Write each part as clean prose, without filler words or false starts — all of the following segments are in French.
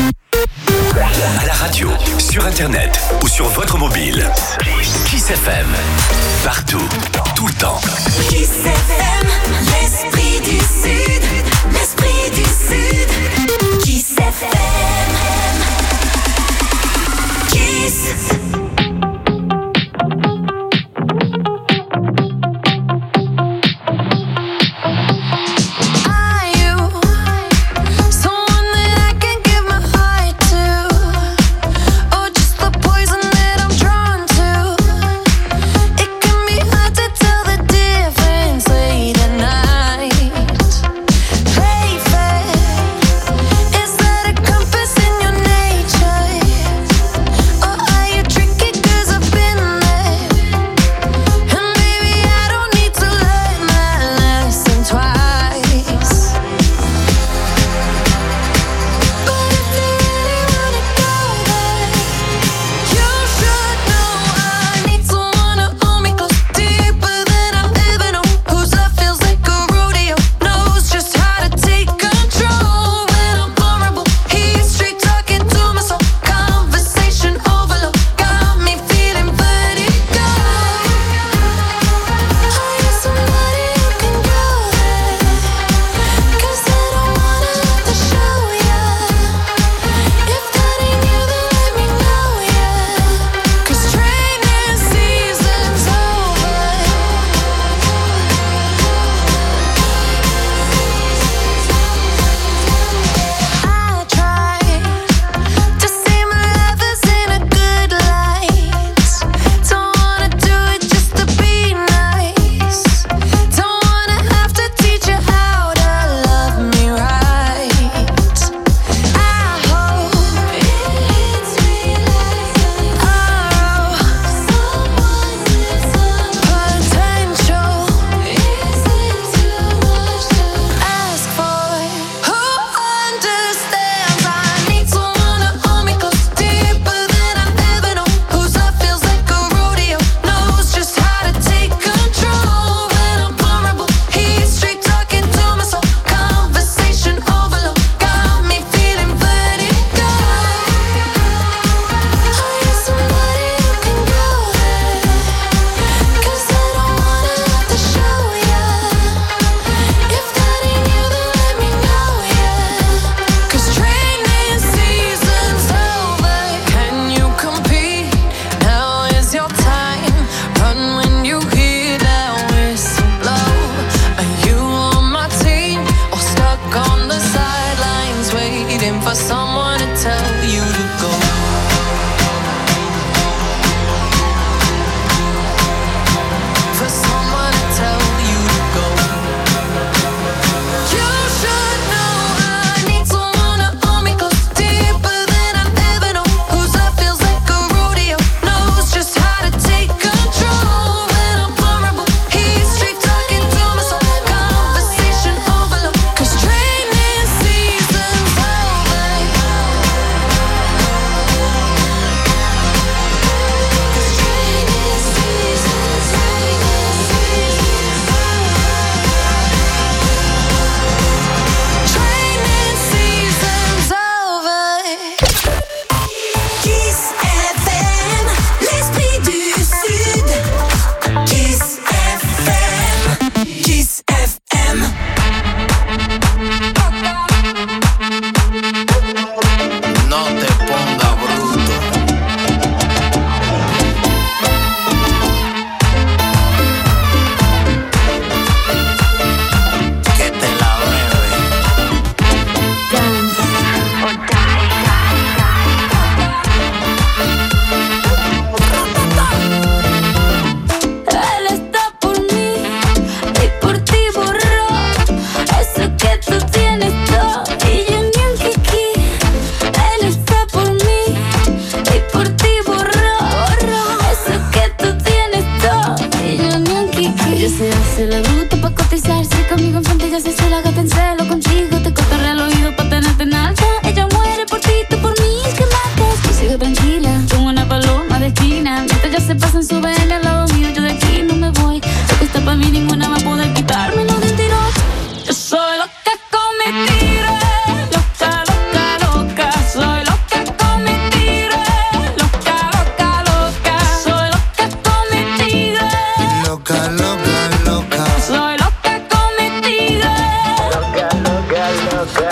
À la radio, sur internet ou sur votre mobile. Kiss FM. Partout, tout le temps. Kiss FM, l'esprit du Sud. L'esprit du Sud. Kiss FM. Kiss.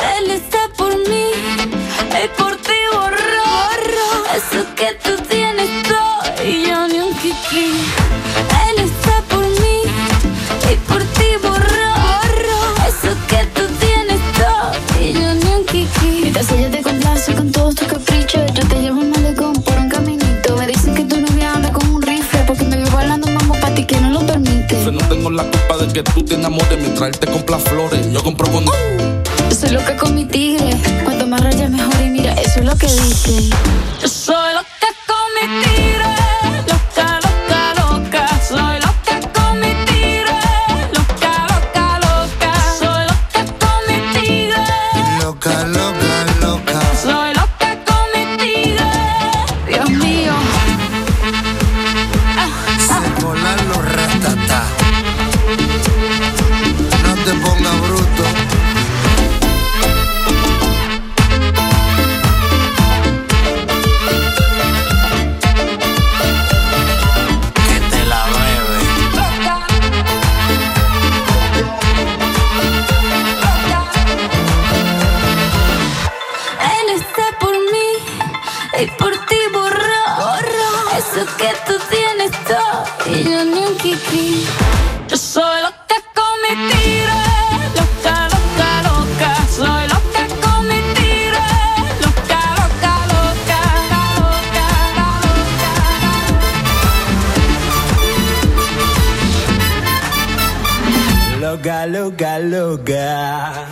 Él está por mí y por ti borró eso que tú tienes todo y yo ni un kiki. Él está por mí y por ti borró eso que tú tienes todo y yo ni un kiki. Mientras ella te complace con todos tus caprichos, yo te llevo un malecón por un caminito. Me dicen que tu novia anda con un rifle porque me vivo hablando mambo pa' ti que no lo permite. Yo no tengo la culpa de que tú te enamores mientras él te compra flores. Yo compro con... Yo soy loca con mi tigre, cuanto más rayas mejor y mira, eso es lo que dicen. Yo soy loca con mi tigre, loca, loca, loca. Soy loca con mi tigre, loca, loca, loca. Soy loca con mi tigre, Loca, loca, loca. soy loca con mi tigre. Dios mío. Se volan los ratatá. No te pongas bruto. Que te la bebe. Él está por mí y por ti borró eso que tú tienes todo y yo ni un kiki. Yo soy loca con mi tigre, loca, loca, loca. Soy loca con mi tigre, loca, loca, loca, loca, Loca, loca, loca.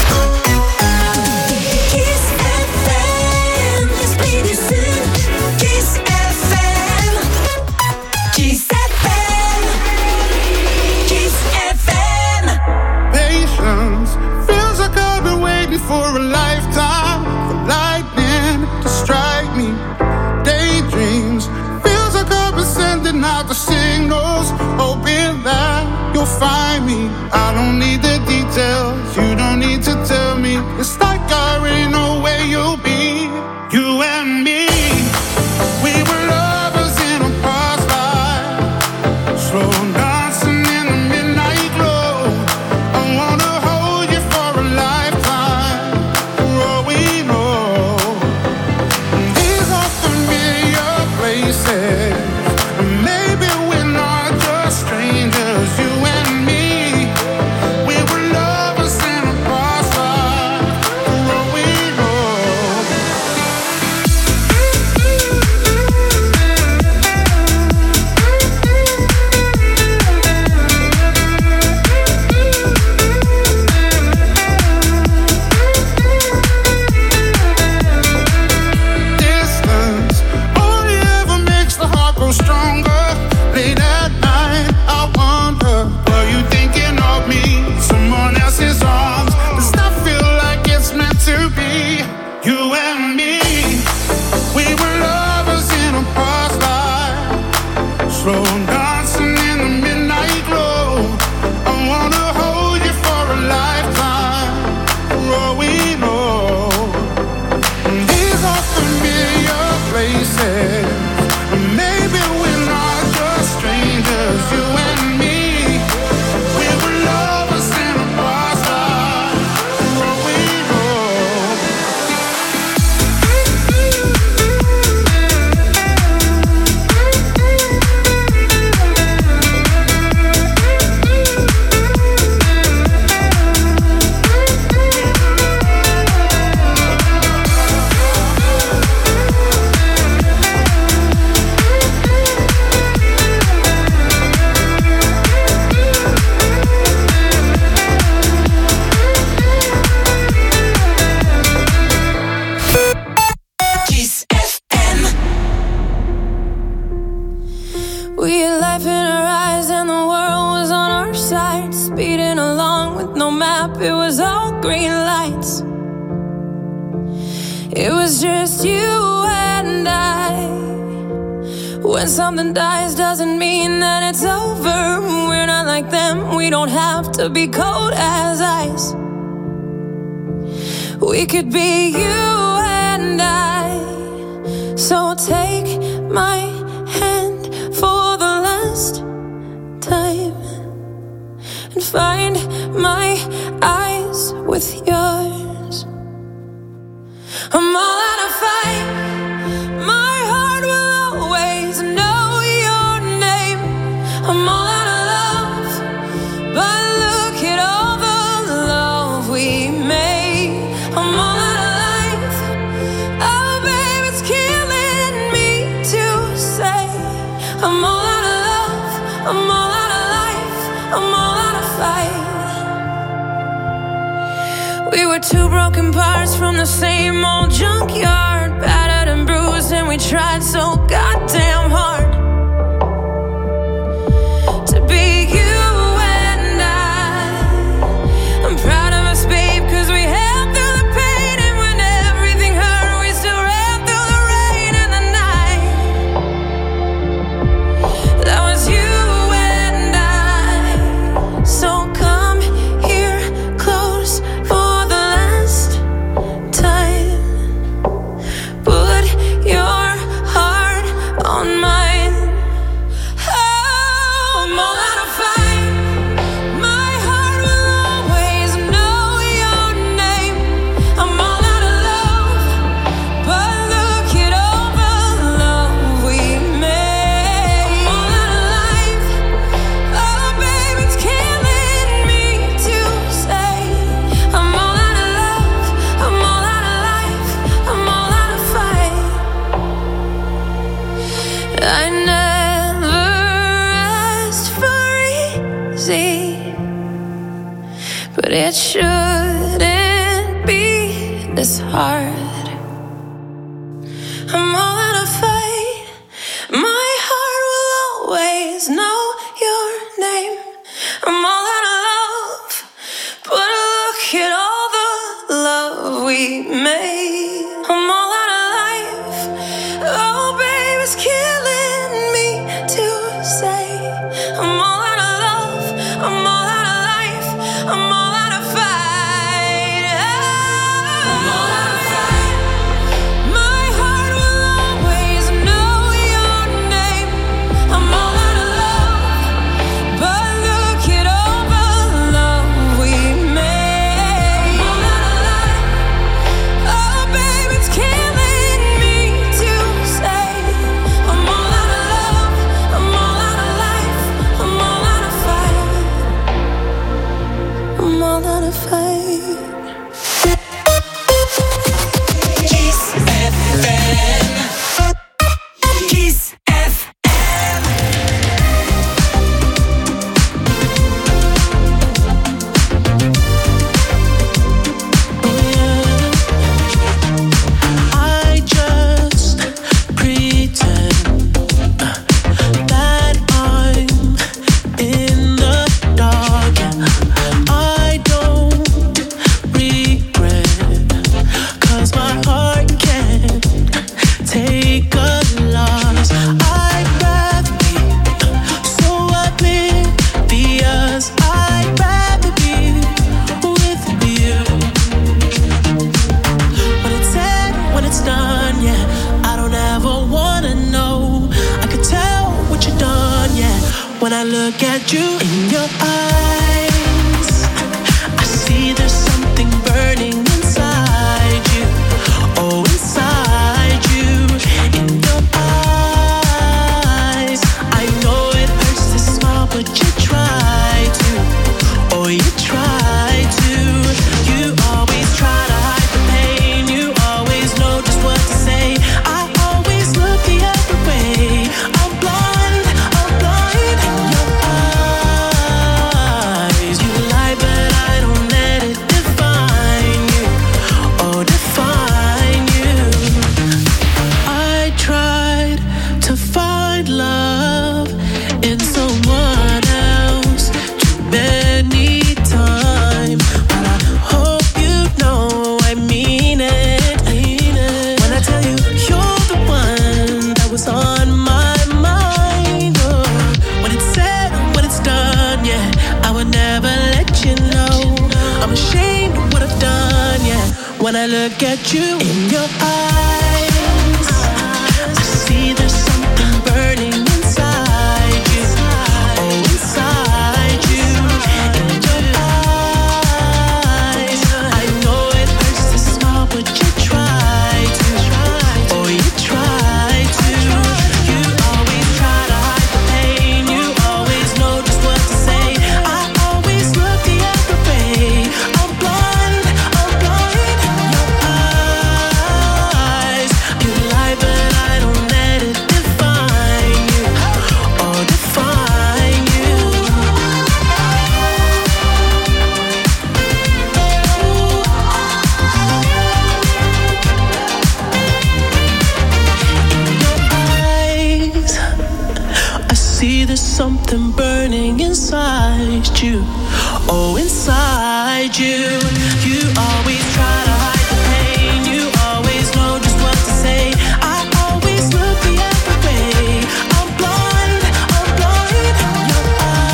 Kiss FM, l'esprit du Sud. Kiss FM, Kiss FM, Kiss FM. Patience feels like I've been waiting for a lifetime for lightning to strike me. Daydreams feels like I've been sending out the signals, hoping that you'll find me. I don't need the details, you don't need to tell me. It's like I already know where you'll be. You and me, we were lovers in a past life, slow dancing in the midnight glow. I wanna hold you for a lifetime, for all we know. These are familiar places, maybe we're not just strangers. You and me, we were lovers in a past life, for all we know. Distance only ever makes the heart grow stronger. Late at night, I wonder, were you thinking of me? Someone else's arms. Does that feel like it's meant to be? You and me, we were lovers in a past life, slow dancing in the midnight glow. I wanna hold you for a lifetime, for all we know. These are familiar places, maybe we're not just strangers. You and me, we were lovers in a past life, for all we know. Kiss FM. We had life in our eyes and the world was on our side. Speeding along with no map, it was all green lights. It was just you and I. When something dies doesn't mean that it's over. We're not like them, we don't have to be cold as ice. We could be you and I. So take my hand for the last time and find my eyes with yours. I'm all out of fight. My heart will always know your name. I'm all out of love, but look at all the love we made. I'm all out of life. Oh, babe, it's killing me to say. I'm all out of love. I'm all out of life. I'm all out of fight. We were two broken parts from the same old junkyard, battered and bruised, and we tried so goddamn hard to be you and I'm proud of us, babe, 'cause we held through the pain, and when everything hurt, we still ran through the rain and the night. That was you and I. So come here close for the last time. Put your heart on mine. Oh, I'm all out of fight. My heart will always know your name. I'm all out of love, but look at all the love we made. I'm all out of life. Oh, babe, it's killing me to say. I'm all out of love. I'm all out of life. I'm all out of fight. I never asked for easy, but it shouldn't be this hard. I'm all out of fight. My heart will always know your name. I'm all out of love, but look at all the love we made. I'm all out of life. Oh, babe, it's killing me to say. I'm all out of love. I'm all out of life. I'm all out of fight. I'm all out of fight. My heart will always know your name. I'm all out of love, but look at all the love we made. I'm all out of life. Oh, babe, it's killing me to say. I'm all out of love. I'm all out of life. I'm all out of fight. I'm all out of fight. Kiss FM. Kiss FM. I just pretend that I'm in the dark. I don't regret, 'cause my heart can't take a loss. I'd rather be so oblivious. I'd rather be with you. When it's said, when it's done, yeah, I don't ever wanna know. I could tell what you've done, yeah, when I look at you in your eyes. I see there's something burning inside you. Oh, inside you, in your eyes. I know it hurts to smile, but you try to. Oh, you try to. You always try to hide the pain. You always know just what to say. I always look the other way. I'm blind in your eyes. You lie, but I don't let it define you. Oh, define you. I tried to find love in someone else too many times, but I hope you know I mean it. When I tell you you're the one that was on my mind. Oh, when it's said, when it's done, yeah, I would never let you know. I'm ashamed of what I've done, yeah, when I look at you in your eyes. I see there's something burning inside you. Oh, inside you, in your eyes. I know it hurts to smile, but you try something burning inside you. Oh, inside you. You always try to hide the pain. You always know just what to say. I always look the other way. I'm blind in your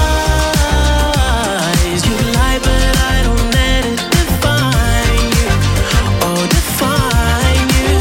eyes. You lie, but I don't let it define you. Oh, define you.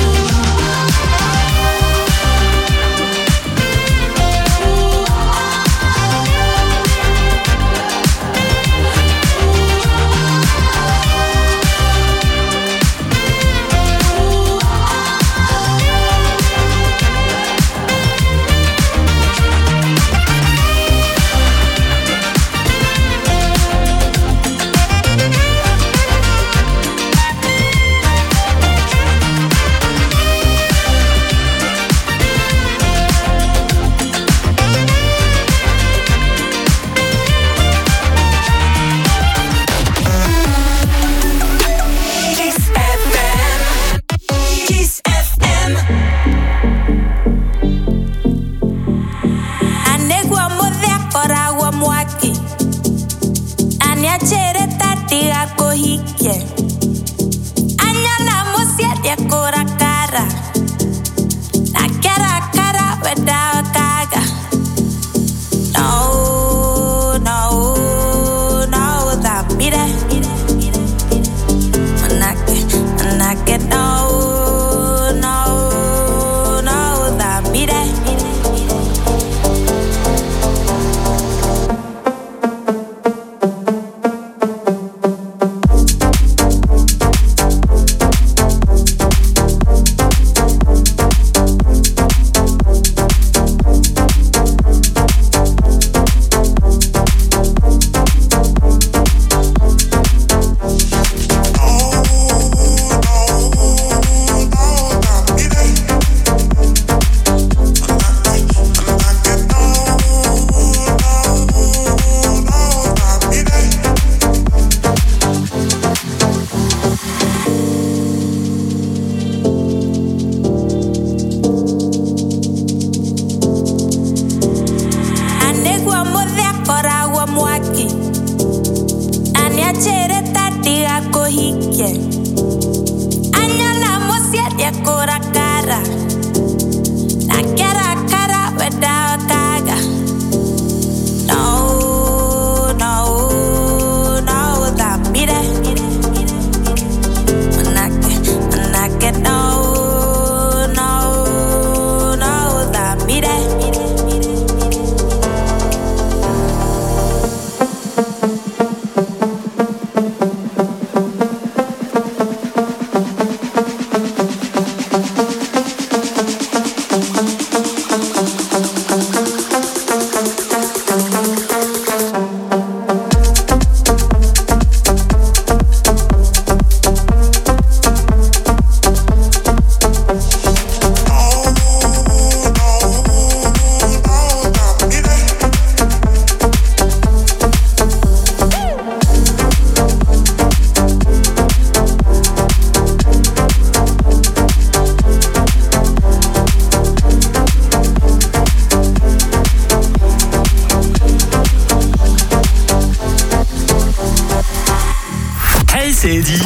c'est Eddy.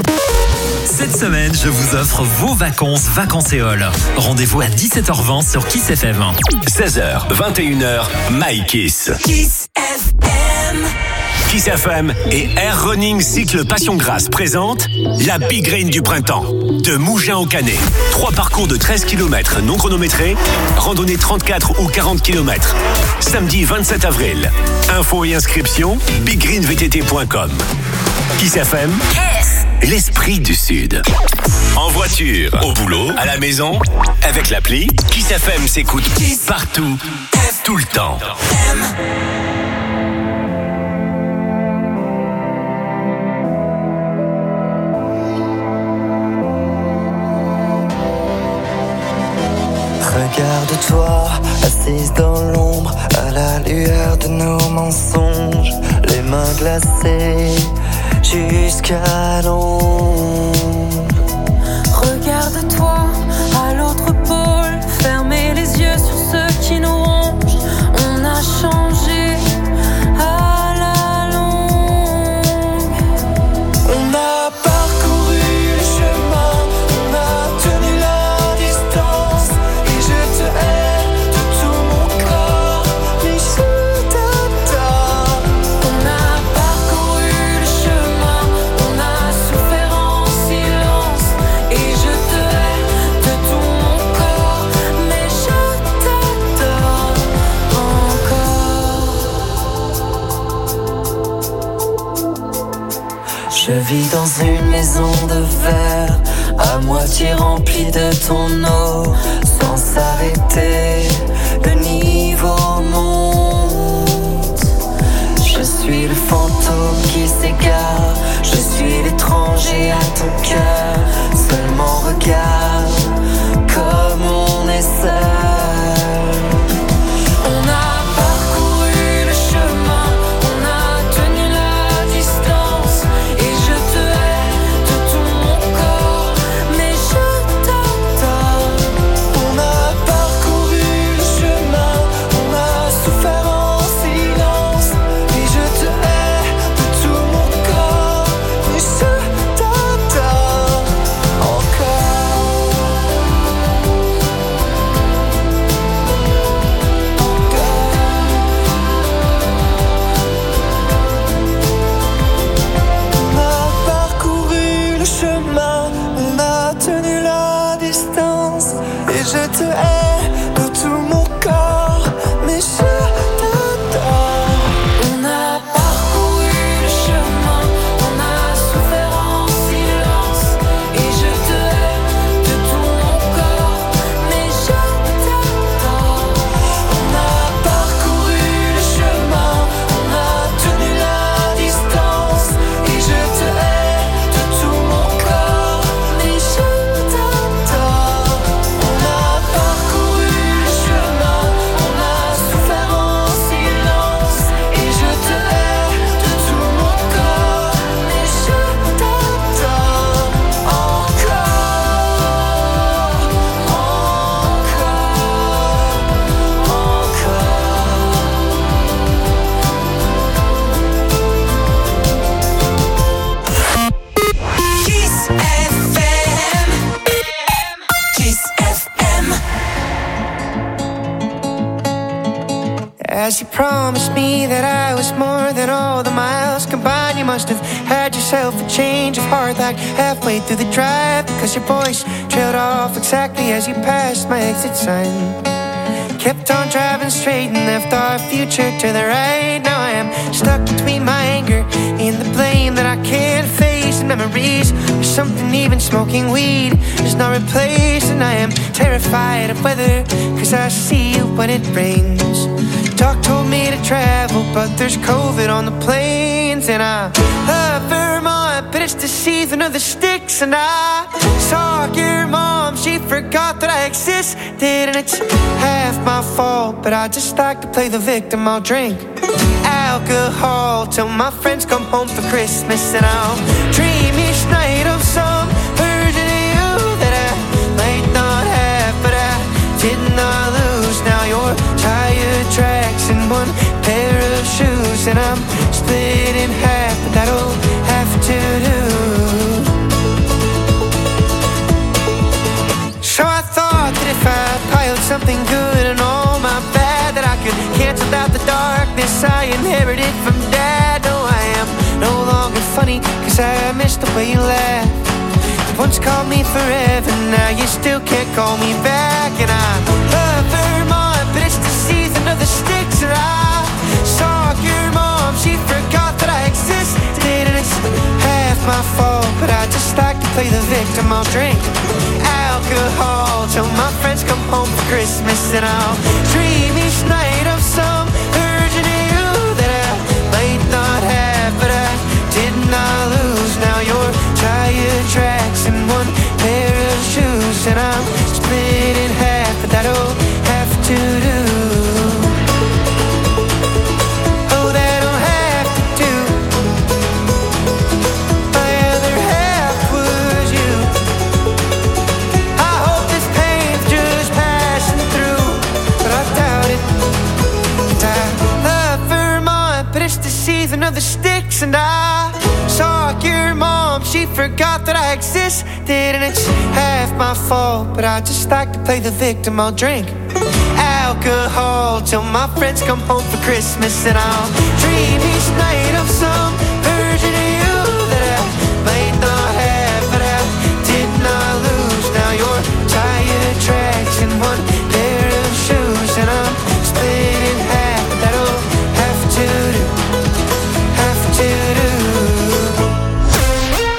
Cette semaine, je vous offre vos vacances Vacancéol. Rendez-vous à 17h20 sur Kiss FM. 16h, 21h, My Kiss. Kiss FM. Kiss FM et Air Running Cycle Passion Grasse présente la Big Rain du printemps. De Mougins au Canet. 3 parcours de 13 km non chronométrés, randonnée 34 ou 40 km. Samedi 27 avril. Infos et inscriptions, biggreenvtt.com. Kiss FM, l'esprit du Sud. En voiture, au boulot, à la maison, avec l'appli, Kiss FM s'écoute partout, tout le temps. Regarde-toi, assise dans l'ombre, à la lueur de nos mensonges, les mains glacées jusqu'à l'ombre. Regarde-toi à l'autre pôle, fermez les yeux sur ceux qui nous rongent. On a changé vis dans une maison de verre, à moitié remplie de ton eau, sans s'arrêter, le niveau monte. Je suis le fantôme qui s'égare, je suis l'étranger à ton cœur. Seulement regarde comme on est seul. On a parcouru le chemin, on a tenu la distance, et je te hais de tout mon corps, mais je t'adore. On a parcouru le chemin, on a souffert en silence, et je te hais de tout mon corps, mais je t'adore encore. On a parcouru le chemin, on a tenu la distance, et je te hais de tout mon corps, mais je t'adore. On a parcouru le chemin, on a souffert en silence, et je te hais de tout mon corps, mais je t'adore. On a parcouru le chemin, on a tenu la distance, et je te hais de tout mon corps, mais je t'adore. On a parcouru le chemin, on a souffert en silence, et je te hais de tout mon corps, mais je t'adore Kiss FM. Kiss FM. As you promised me that I was more than all the miles combined, you must have had yourself a change of heart like halfway through the drive, because your voice trailed off exactly as you passed my exit sign. Kept on driving straight and left our future to the right. Now I am stuck between my anger and the blame that I can't face, and memories of something even smoking weed is not replaced. And I am terrified of weather, cause I see you when it rains. Doc told me to travel, but there's COVID on the planes. And I love Vermont, but it's the season of the sticks. And I saw your mom, she forgot that I existed, and it's half my fault, but I just like to play the victim. I'll drink alcohol till my friends come home for Christmas, and I'll dream each night of some version of you that I might not have, but I did not lose. Now you're tire tracks and one pair of shoes, and I'm split in half, but that'll have to do. So I thought that if I piled something good and all my bad, that I could cancel out the darkness I inherited from Dad. No, I am no longer funny, cause I miss the way you laugh. You once called me forever, now you still can't call me back. And I love Vermont, but it's the season of the sticks. And I saw your mom, she forgot that I existed, and it's half my fault, but I just like to play the victim. I'll drink alcohol till my friends come home for Christmas, and I'll dream each night of some version of you that I might not have, but I did not lose. Now you're tire tracks and one pair of shoes, and I'm split in half, but that'll have to do. Oh, that'll have to do. My other half was you. I hope this pain's just passing through, but I doubt it. And I love Vermont, but it's the season of the sticks. And I saw your mom, she forgot that I existed, and it's half my fault, but I just like to play the victim. I'll drink alcohol till my friends come home for Christmas, and I'll dream each night of some version of you that I might not have, but I did not lose. Now you're tire tracks and one pair of shoes, and I'm split in half, but that'll have to do, have to do.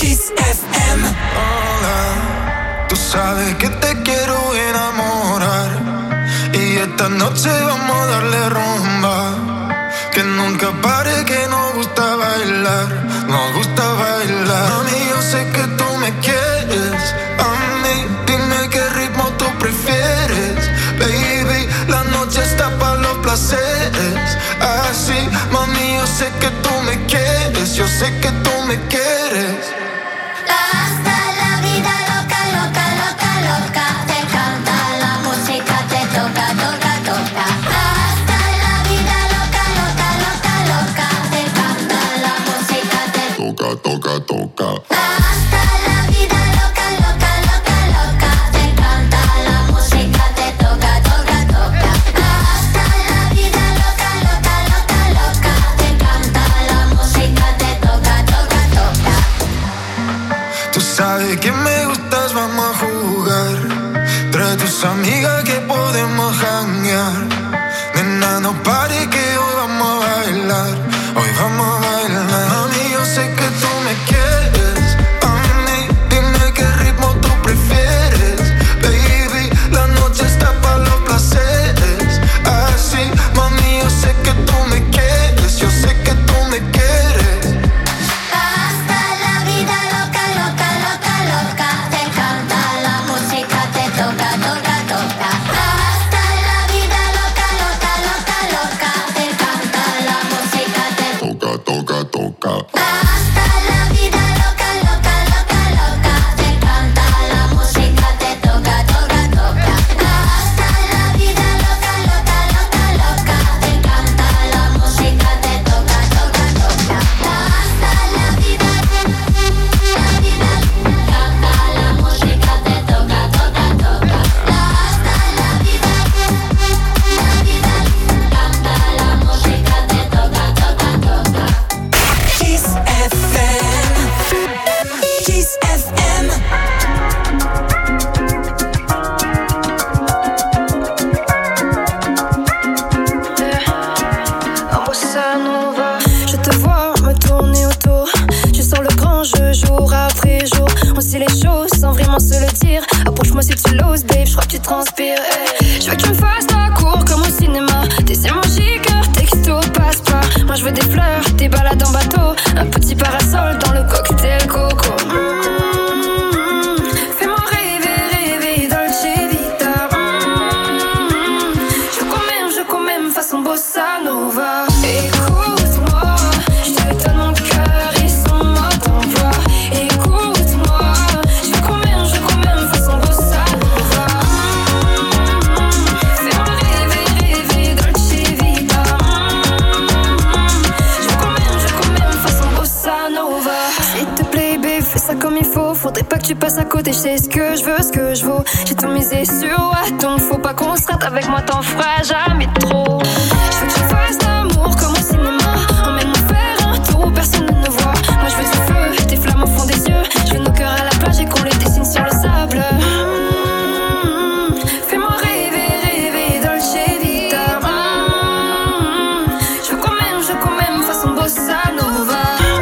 Kiss FM. Hola, tú sabes que te quiero enamorar y esta noche vamos a darle rumba. Que nunca pare, que nos gusta bailar, nos gusta bailar. Mami, yo sé que tú me quieres, a mí, dime qué ritmo tú prefieres. Baby, la noche está para los placeres. Así, mami, yo sé que tú me quieres, yo sé que tú me quieres. Hasta la vida loca, loca, loca, loca. Te canta la música, te toca, toca, toca. Hasta la vida loca, loca, loca, loca. Te canta la música, te toca, toca, toca. hasta la vida loca, loca, loca, loca. Te canta la música, te toca, toca, toca. Hasta la vida loca, loca, loca, loca. Te canta la música, te toca, toca, toca. Tú sabes que me gustas, vamos a jugar. Trae tus amigas que podemos janguear. Nena, no pare que hoy vamos a bailar. Hoy vamos a bailar. Mami, yo sé que tú me quieres. A mí, dime qué ritmo tú prefieres. Baby, la noche está para los placeres. Así, mami, yo sé que tú me quieres. Yo sé que tú me quieres. Hasta la vida loca, loca, loca, loca. Te canta la música, te toca, toca, toca. Hasta la vida loca, loca, loca, loca. Te canta la música, te toca, toca, toca. Hasta la vida loca, loca, loca, loca. Te canta la música, te toca, toca, toca. Hasta la vida loca, loca, loca, loca. Te canta la música, te toca, toca, toca. Hasta la vida, canta la música, te toca, toca, toca. Hasta la vida, canta la música, te toca, toca, toca. Kiss FM. Kiss FM. En bossa nova, je te vois me tourner autour. Je sens le grand jeu jour après jour. On se dit les choses sans vraiment se le dire. Approche-moi si tu l'oses, babe, je crois que tu transpires. Je veux que tu me fasses la cour comme au cinéma. Des émojis, cœur, texto, passe pas. Moi je veux des fleurs, des balades en bateau. Un petit parasol dans le cocktail coco. Fais-moi rêver, rêver, dolce vita. Je cours même façon bossa nova. Écoute-moi, je te donne mon cœur et son mode d'emploi. Écoute-moi, je cours même façon bossa nova. Fais-moi rêver, rêver, dolce vita. Je cours même façon bossa nova. S'il te plaît, babe, fais ça comme il faut. Faudrait pas que tu passes à côté, je sais ce que je veux, ce que je vaux. J'ai tout misé sur toi, donc faut pas qu'on se rate. Avec moi t'en feras jamais trop. Je veux que tu fasses l'amour comme au cinéma. Emmène-moi faire un tour, personne ne nous voit. Moi je veux du feu, des flammes au fond des yeux. Je veux nos cœurs à la plage et qu'on les dessine sur le sable. Fais-moi rêver, rêver, dolce vita. Je cours même façon bossa nova.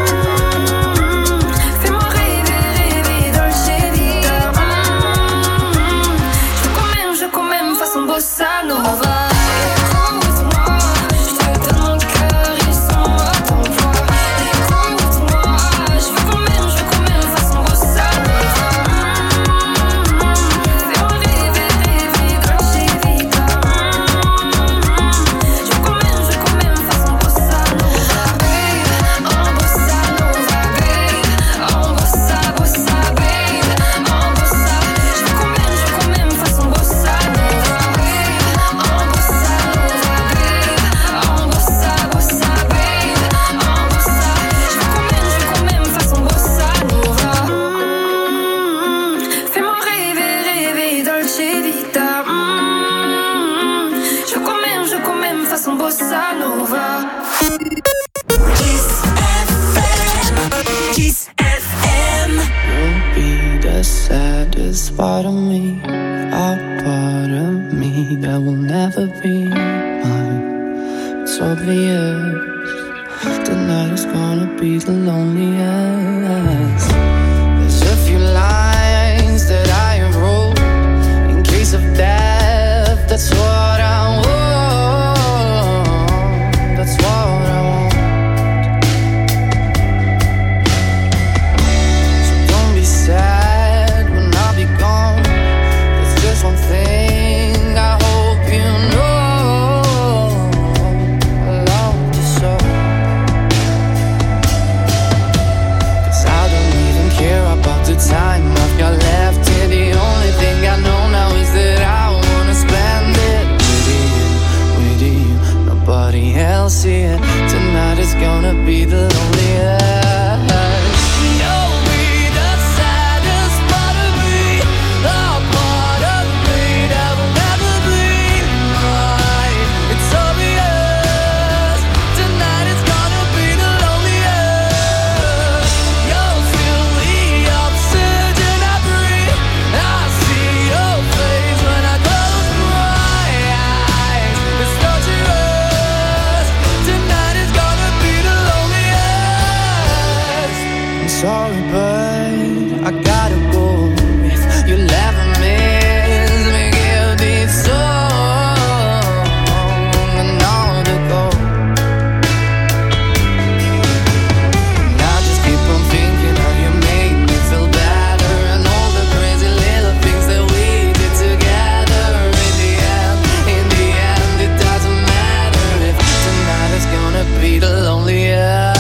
Fais-moi rêver, rêver, dolce vita. Je cours même façon bossa nova. Écoute-moi, je te donne mon cœur et son mode d'emploi. Écoute-moi, je cours même façon bossa nova. Fais-moi rêver, rêver, dolce vita. Je cours même façon bossa nova. Babe, en bossa nova, babe. En bossa, bossa, babe. En bossa, je cours même façon bossa nova. En bossa nova, babe. En bossa, bossa, babe. En bossa, je cours même façon bossa nova. Fais-moi rêver, rêver, dolce vita. Je cours même façon bossa nova. Kiss FM. Kiss FM. You'll be the saddest part of me, a part of me that will never be mine. It's obvious tonight is gonna be the loneliest. sorry, but I gotta go. If you'll ever miss me, give this song and all to go. And I just keep on thinking how you made me feel better, and all the crazy little things that we did together. In the end, it doesn't matter if tonight is gonna be the loneliest.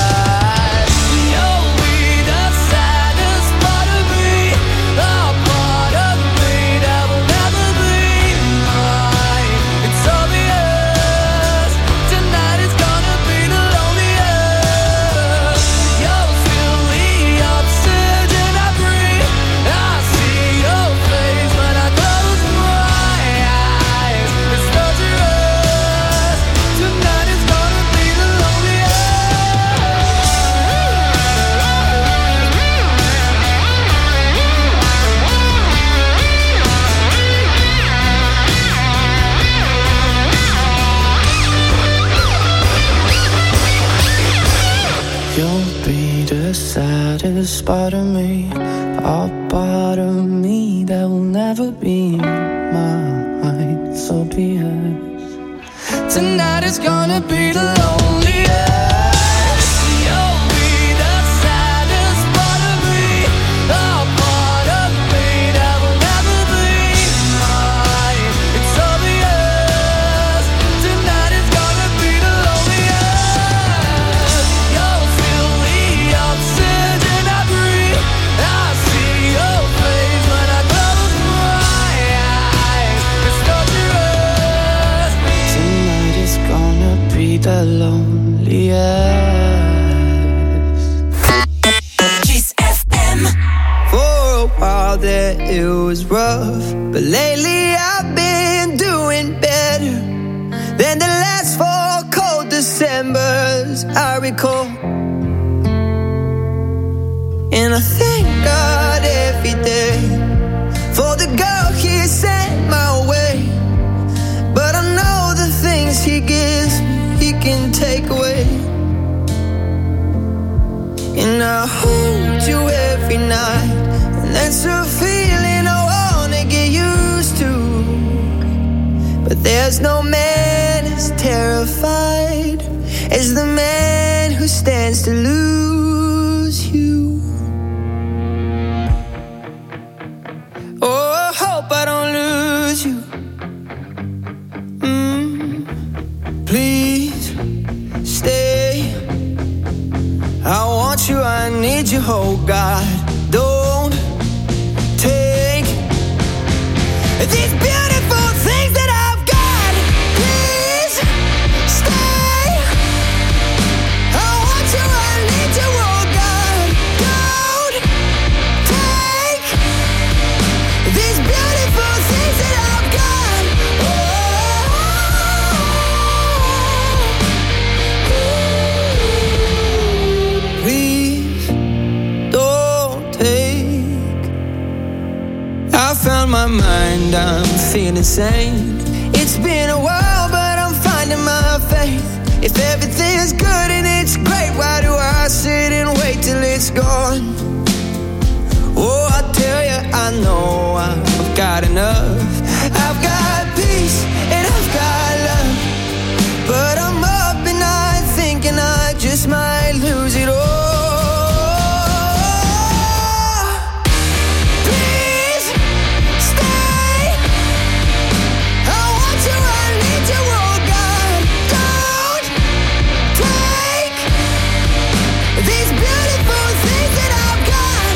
Saddest part of me, a part of me that will never be mine. So be it. Tonight is gonna be the loneliest. You'll be the saddest part of me, a part of me that will never be mine. It's obvious. Tonight is gonna be the loneliest. You'll feel the oxygen I breathe. I see your face when I close my eyes. It's torturous. Tonight is gonna be the loneliest. Kiss FM. For a while there it was rough, but lately I've been doing better than the last 4 cold Decembers I recall. And I thank God every day for the girl He sent my way. But I know the things He gives me, He can take away. And I hold you every night, and that's a feeling I wanna get used to. But there's no man as terrified as the man who stands to lose you. Oh, I hope I don't lose you. Please stay. I want you, I need you, oh God. Don't take these beautiful things that I've got. Please stay. I want you, I need you, oh God. Don't take these beautiful things that I've got. Please don't take. I found my mind, I'm feeling sane. It's been a while, but I'm finding my faith. If everything's good and it's great, why do I sit and wait till it's gone? Oh, I tell you, I know I've got enough. I've got peace and I've got love, but I'm up and I'm thinking I just might lose it all. Please stay. I want you, I need you, oh God. Don't take these beautiful things that I've got.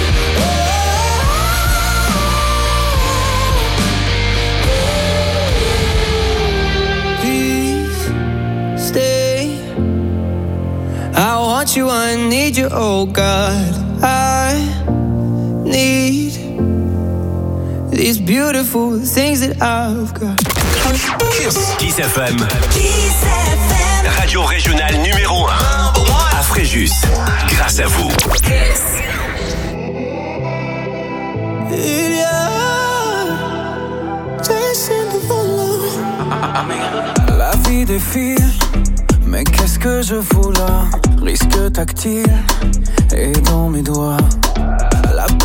Please stay. I want you, I need you, oh God. I need these beautiful things that I've got. Kiss FM. Radio régionale numéro 1. À Fréjus. Grâce à vous. La vie défile, mais qu'est-ce que je fous là? Risque tactile et dans mes doigts.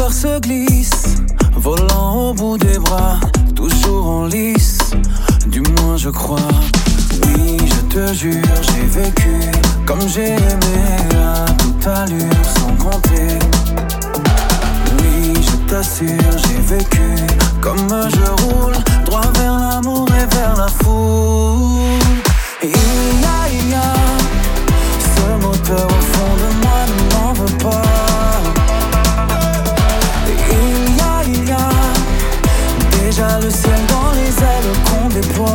cœur se glisse, volant au bout des bras, toujours en lice, du moins je crois. Oui, je te jure, j'ai vécu comme j'ai aimé à toute allure, sans compter. Oui, je t'assure, j'ai vécu comme je roule, droit vers l'amour et vers la foule. Et il y a ce moteur au fond de moi, ne m'en veux pas. Et il y a déjà le ciel dans les ailes qu'on déploie.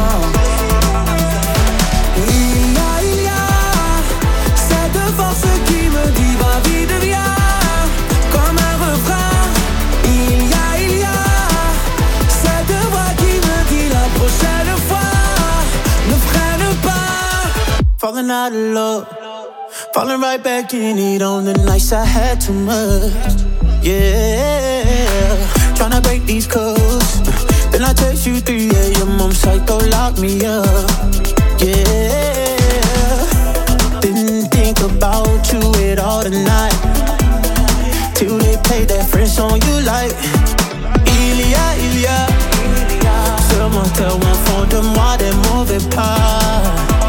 Il y a cette force qui me dit va vite viens, comme un refrain. Il y a cette voix qui me dit la prochaine fois ne freine pas. Falling out of love, falling right back in it on the nights I had too much. Yeah, tryna break these codes. Then I text you 3 a.m. I'm psycho, lock me up. Yeah, didn't think about you at all tonight, till they played that French song you like. Il y a ce moteur au fond de moi, des mauvais pas.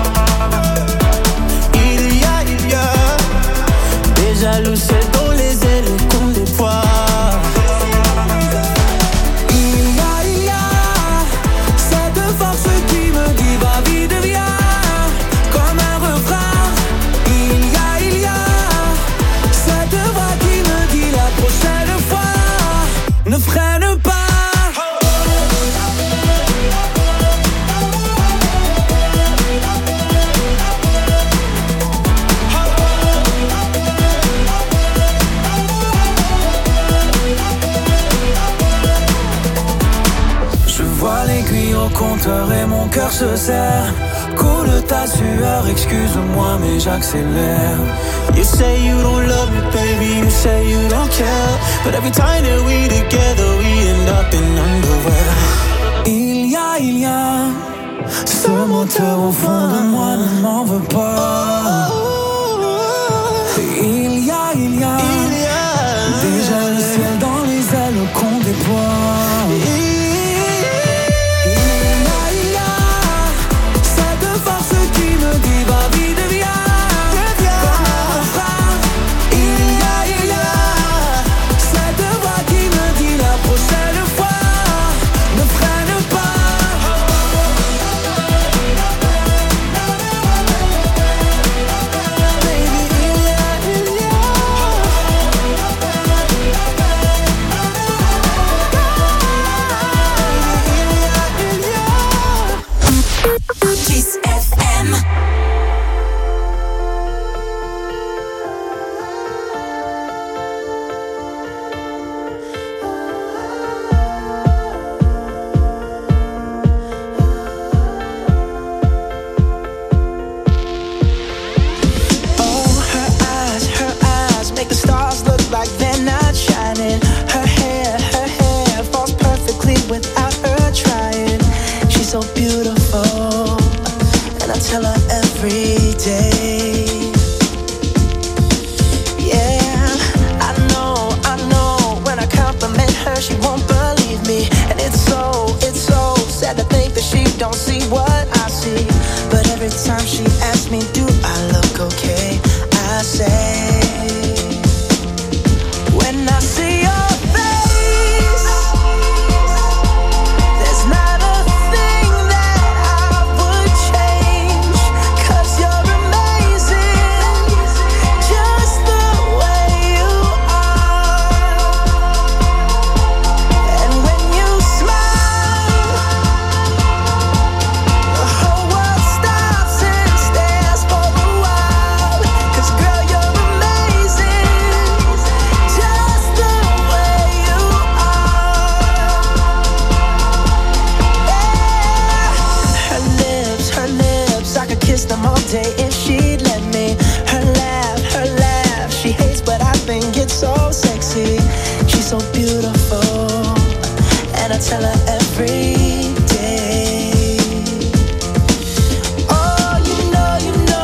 Il y a déjà le ciel dans les ailes qu'on déploie. Il y a cette force qui me dit va vite viens, comme un refrain. Il y a cette voix qui me dit la prochaine fois ne freine pas. Au compteur et mon cœur se serre. Coule ta sueur, excuse-moi mais j'accélère. You say you don't love me baby, you say you don't care, but every time that we together we end up in underwear. Il y a ce moteur au fond de moi, ne m'en veux pas. Il y a déjà le ciel dans les ailes qu'on déploie.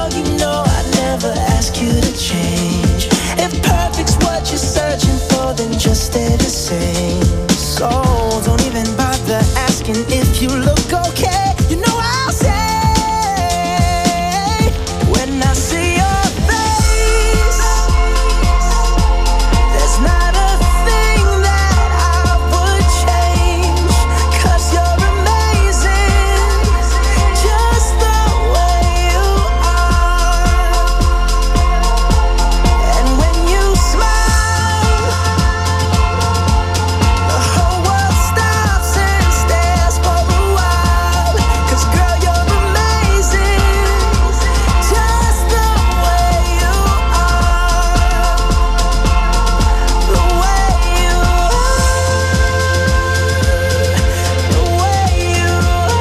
If perfect's what you're searching for, then just stay the same. So don't even bother asking if you look okay. You know I'll say when I see your face, there's not a thing that I would change, 'cause you're amazing, just the way you are. And when you smile, the whole world stops and stares for a while, 'cause girl, you're amazing, just the way you are. The way you are, the way you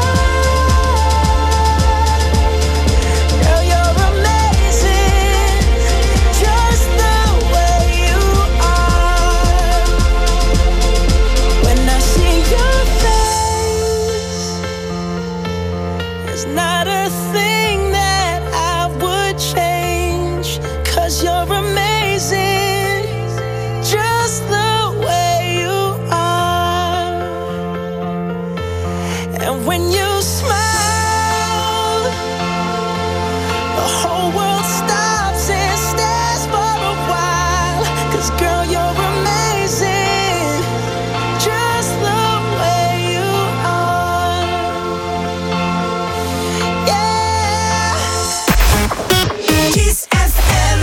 are. Girl, you're amazing, just the way you are. When I see your face, there's not a thing that I would change, 'cause you're amazing, just the way you are. And when you smile, the whole world stops and stares for a while, 'cause girl, you're amazing, just the way you are. Yeah. Kiss FM.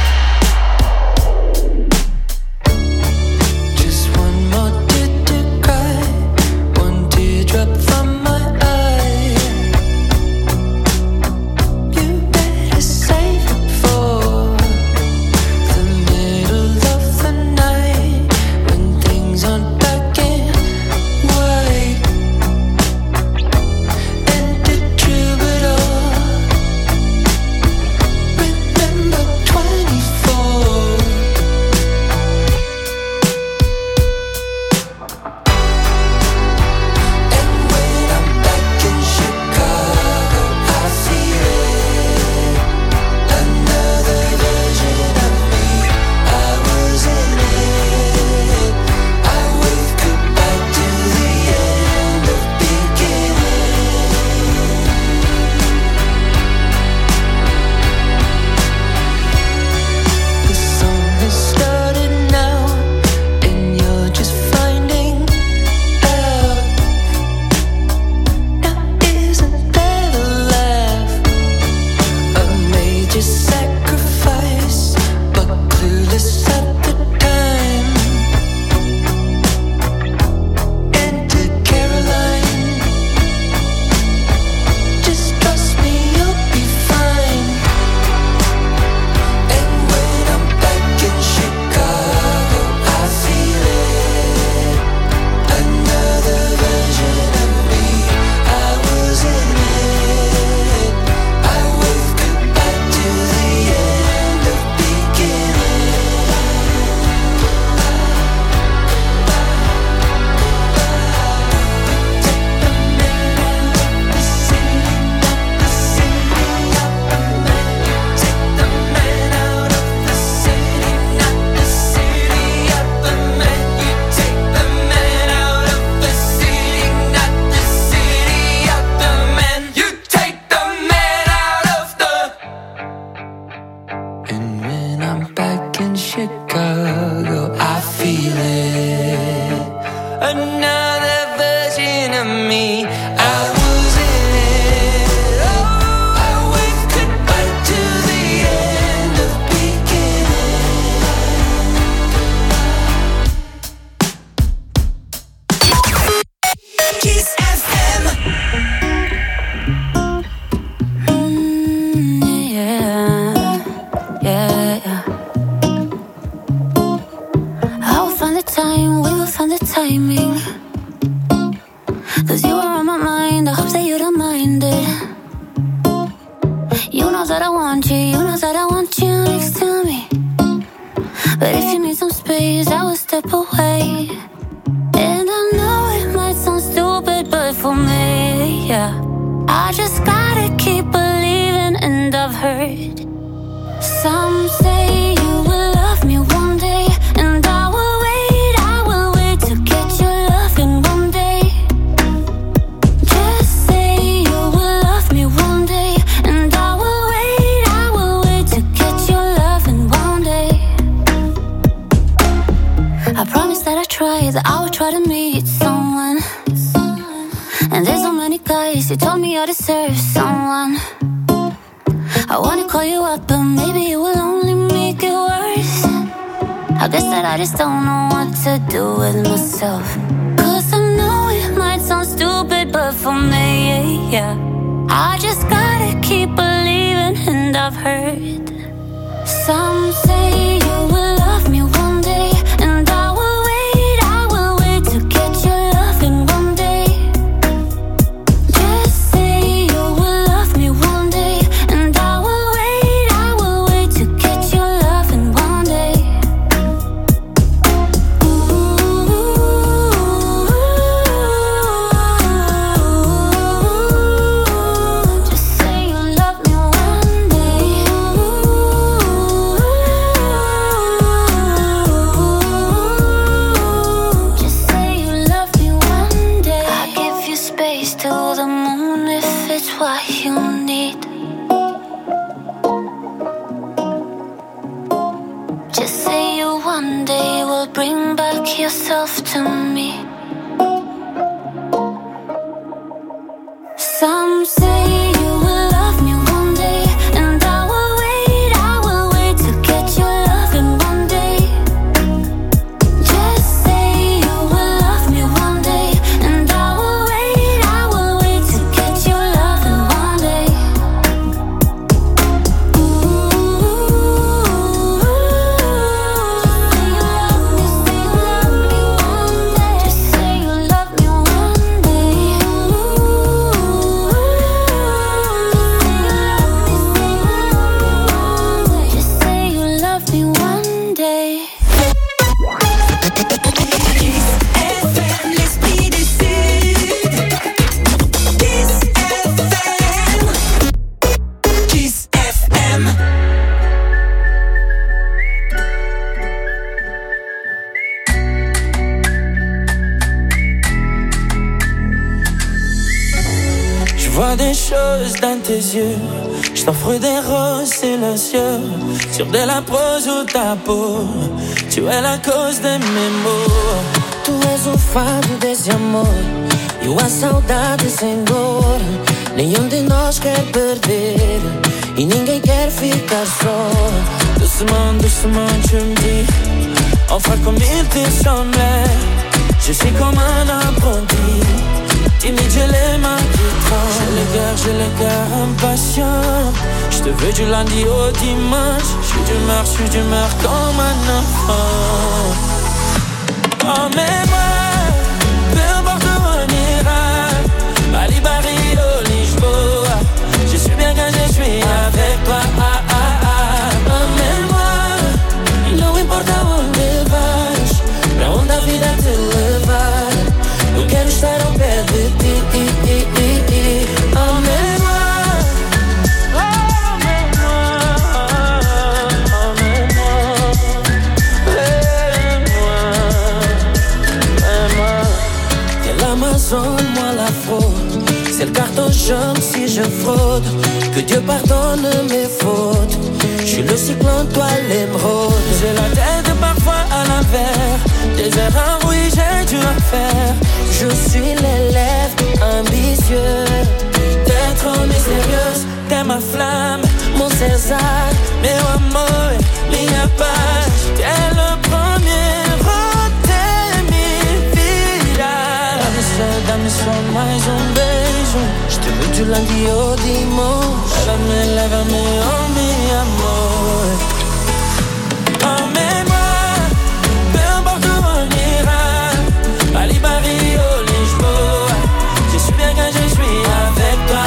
Just one more tear to cry, one teardrop from my eye. You better save it for the middle of the night, when things aren't black and white. And the troubadour, remember 24. And when I'm back in Chicago, I feel it. Another version of me, I was in it. I wave goodbye to the end of beginning. The song has started now, and you're just finding out. Now isn't that a laugh? A major sacrifice, but clueless at the time. And to Caroline, just trust me, you'll be fine. And when I'm back in Chicago, I feel it. Another version of me, I was in it. I wave goodbye to the end of And when I'm back in Chicago, I feel it. Another version of me, I was in it. Oh, I wave goodbye to the end of beginning. Kiss FM. I'll find the time, we will find the timing. 'Cause you are on my mind, I hope that you don't mind it. You know that I want you, you know that I want you next to me. But if you need some space, I will step away. And I know it might sound stupid, but for me, yeah, I just gotta keep believing. And I've heard some say you will love me one day, and I will wait try that I would try to meet someone. And there's so many guys, you told me I deserve someone. I wanna call you up, but maybe it will only make it worse. I guess that I just don't know what to do with myself. Cause I know it might sound stupid, but for me, yeah, I just gotta keep believing. And I've heard some say you will love me one day, and I will wait to get your loving one day. Just say you will love me one day, and I will wait to get your loving one day. Just say you love me one day. Just say you love me one day. I give you space to the moon if it's what you need. Just say you one day will bring back yourself to me. Some say you will love me one day, and I will wait to get your loving one day. Just say you will love me one day, and I will wait to get your loving one day. Just say you love me one day. Just say you love me one day. FM, l'esprit du Sud. Kiss FM. Kiss FM. Je vois des choses dans tes yeux. Je t'offre des roses silencieux sur de la prose ou ta peau. Tu es la cause de mes maux. Tu és o fado desse amor e a saudade sem dor. Nenhum de nós quer perder e ninguém quer ficar só. Doucement, doucement, tu me dis enfin comme il te semblait. Je suis comme un apprenti, timide, j'ai les mains qui tremblent. J'ai le cœur impatient. Je te veux du lundi au dimanche. Je suis d'humeur comme un enfant. Emmène-moi, peu importe où on ira, Bali, Rio, Lisboa. Je suis bien quand je suis avec toi. Emmène-moi, Não importa onde vais, pra onde a vida te levar, eu quero estar ao pé de ti. Emmène-moi. Moi la fraude, c'est le carton jaune si je fraude. Que Dieu pardonne mes fautes. Je suis le cyclone, toi l'émeraude. J'ai la tête parfois à l'envers. Des erreurs, oui j'ai dû en faire. Je suis l'élève ambitieux. T'es trop mystérieuse, t'es ma flamme, mon César, meu amor, minha paz. T'es le premier. Dá-me só mais beijo. Je te veux du lundi au dimanche. Lève-me, oh mi amor. Emmène-moi, peu importe où on ira, Bali, Rio, Lisboa. Je suis bien quand je suis avec toi.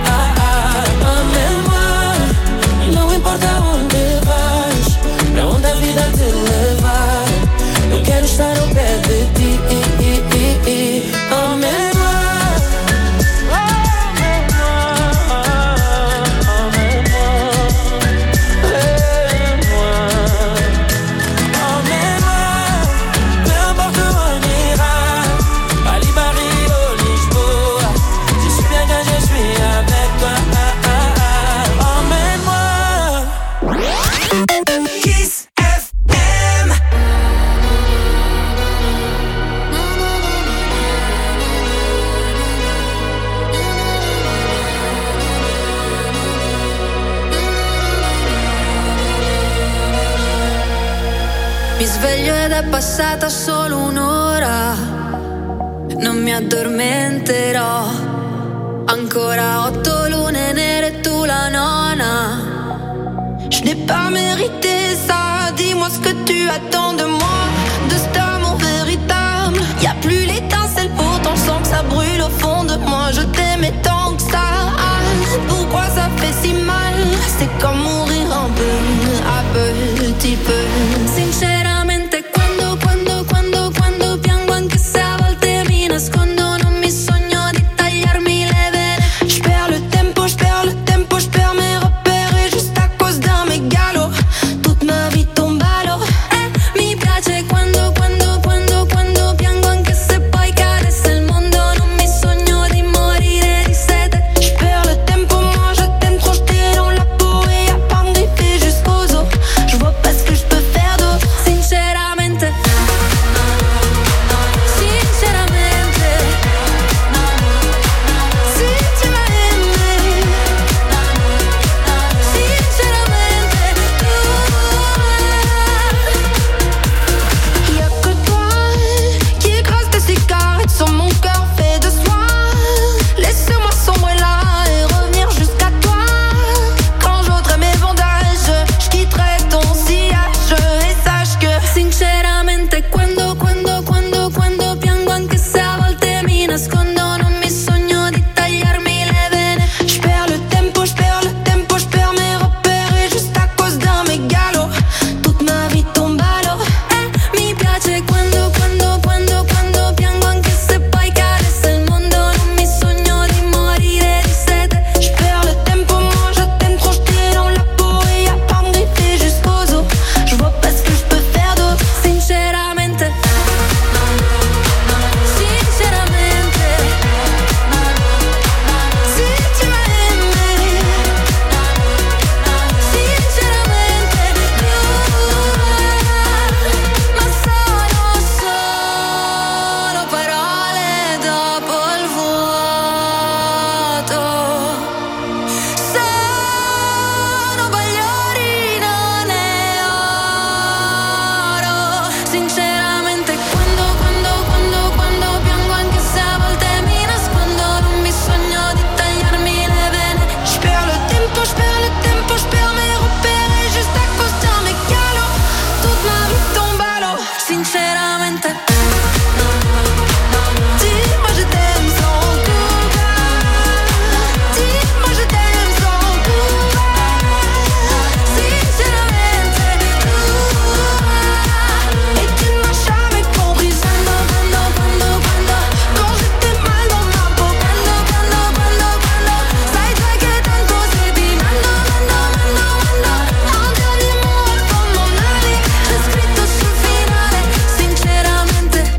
Emmène-moi, não importa onde vais, pra onde a vida te levar, eu quero estar ao pé de ti. sveglio ed è passata solo un'ora. Non mi addormenterò. Ancora 8 lune nere e tu la nona. Je n'ai pas mérité ça. Dis-moi ce que tu attends.